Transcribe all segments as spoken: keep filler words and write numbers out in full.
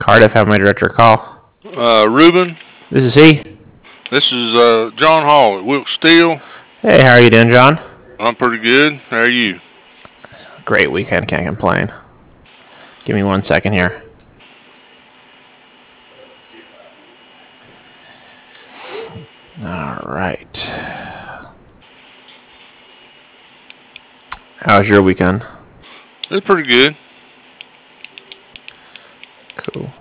Cardiff, how may I direct your call? Uh, Ruben, This is he. this is uh, John Hall at Wilk Steel. Hey, how are you doing, John? I'm pretty good. How are you? Great weekend, can't complain. Give me one second here. All right. How was your weekend? It's pretty good. Cool.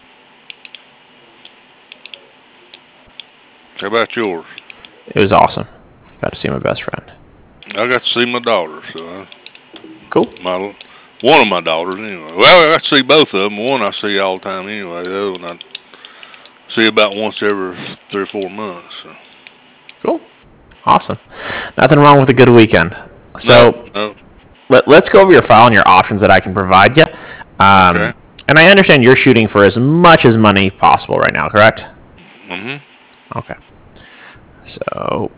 How about yours? It was awesome. Got to see my best friend. I got to see my daughter, so I, Cool. my one of my daughters anyway. Well, I got to see both of them. One I see all the time anyway. The other one I see about once every three or four months. So. Cool. Awesome. Nothing wrong with a good weekend. So no, no. Let, let's go over your file and your options that I can provide you. Um, Okay. And I understand you're shooting for as much as money possible right now, correct? Mm-hmm. Okay. So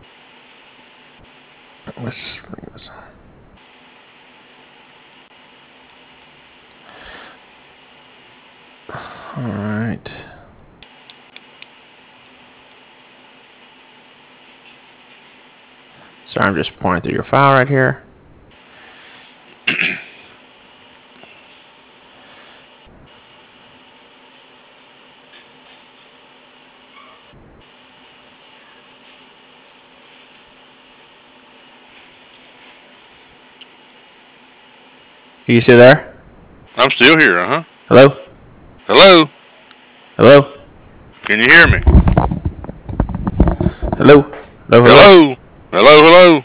let's bring this. All right. Sorry, I'm just pouring through your file right here. Are you still there? I'm still here, uh huh. Hello? Hello? Hello? Can you hear me? Hello? Hello? Hello? Hello? Hello? Hello?